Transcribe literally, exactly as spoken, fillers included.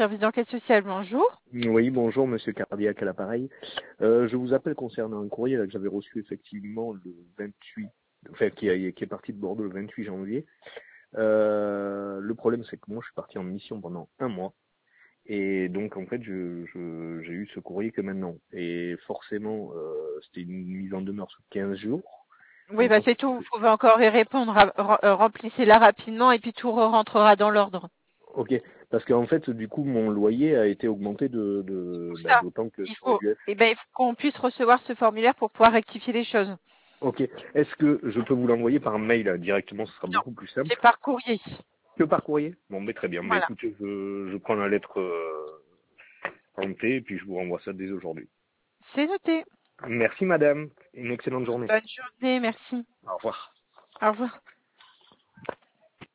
service d'enquête sociale, bonjour. Oui, bonjour, monsieur Cardiac à l'appareil. Euh, je vous appelle concernant un courrier là, que j'avais reçu effectivement le vingt-huit, enfin qui, a, qui est parti de Bordeaux le vingt-huit janvier. Euh, le problème, c'est que moi, je suis parti en mission pendant un mois. Et donc, en fait, je, je, j'ai eu ce courrier que maintenant. Et forcément, euh, c'était une mise en demeure sous quinze jours. Oui, Donc, bah en c'est fait, tout. Vous pouvez encore y répondre. Ra- euh, Remplissez-la rapidement et puis tout rentrera dans l'ordre. ok, parce qu'en fait, du coup, mon loyer a été augmenté de, de Tout bah, ça, d'autant que il sur faut, l'U F. eh ben, il faut qu'on puisse recevoir ce formulaire pour pouvoir rectifier les choses. Ok. Est-ce que je peux vous l'envoyer par mail euh, directement? Ce sera Non, beaucoup plus c'est simple. par courrier. Que par courrier? Bon, mais très bien. Mais Voilà. écoutez, je, je prends la lettre euh, tentée et puis je vous renvoie ça dès aujourd'hui. C'est noté. Merci madame. Une excellente journée. Bonne journée, merci. Au revoir. Au revoir.